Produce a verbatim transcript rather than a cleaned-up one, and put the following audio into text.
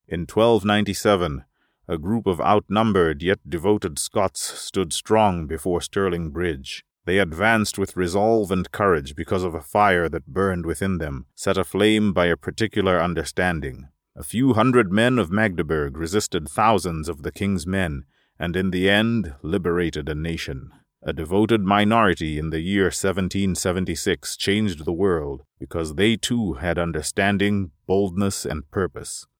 In twelve ninety-seven, a group of outnumbered yet devoted Scots stood strong before Stirling Bridge. They advanced with resolve and courage because of a fire that burned within them, set aflame by a particular understanding. A few hundred men of Magdeburg resisted thousands of the king's men, and in the end liberated a nation. A devoted minority in the year seventeen seventy-six changed the world because they too had understanding, boldness, and purpose.